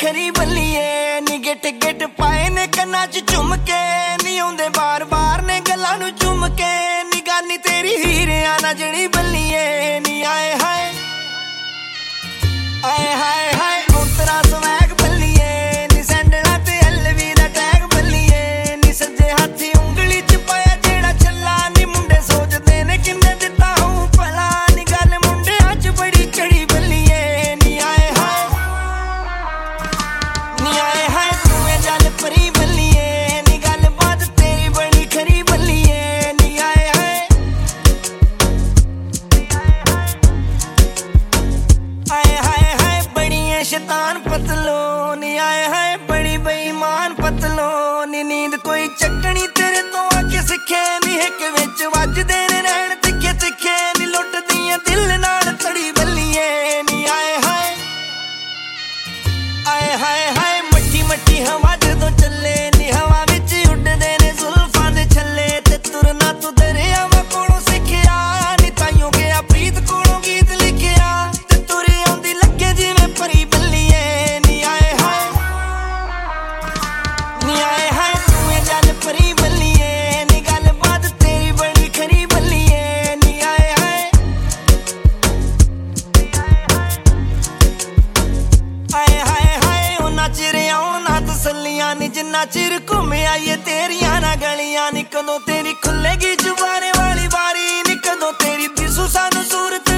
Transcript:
खरी बल्लिए नी Git Git पाए ने कन्ना च झुमके नी आउंदे बार बार ने गल्लां नूं चुम के नी गानी तेरी हीरिया ना जड़ी बल्लिए नी आए हाय हाय उतरा स्वैग बल्लिए नी सैंडला ते एलवी दा टैग बल्लिए नी सज्जे हाथी उंगली च पाया जेड़ा छल्ला नी मुंडे सोचदे ने किन्ने दित्ता हूं भला नी गल मुंडियां च बड़ी चढ़ी बल्लिए नी आए हाय तू ए जल परी बल्लिए नी गल बात तेरी बड़ी खरी बल्लिए नी आए हाय बड़ियां शैतान पतलो नी आए हाय बड़ी बेईमान पतलो नी नींद कोई चकनी तेरे तो आके सिखे नी हिक विच वजदे ने नैन तिखे तिखे नी लुटदियां दिल नाल तड़ी बल्लिए नी आए हाय मट्टी मट्टी हवा जदों चले नी हवा विच उड़दे ने जुल्फां दे छल्ले ते तुरना तू दरियावां कोलों सिखिया नी ताइयों गया प्रीत कोलों गीत लिखिया ते तुरी आउंदी लगे जिवें परी बल्लिए नी आए हाय तू ए जल परी बल्लिए नी गल बात तेरी बड़ी खरी बल्लिए नी आए हाय उन्ना चिर आउण ना तसल्लियां नी जिन्ना चिर घुम आईए तेरियां ना गलियां नी कदों तेरी खुलेगी जुबाने वाली बारी नी कदों तेरी दिसू सानू सूरत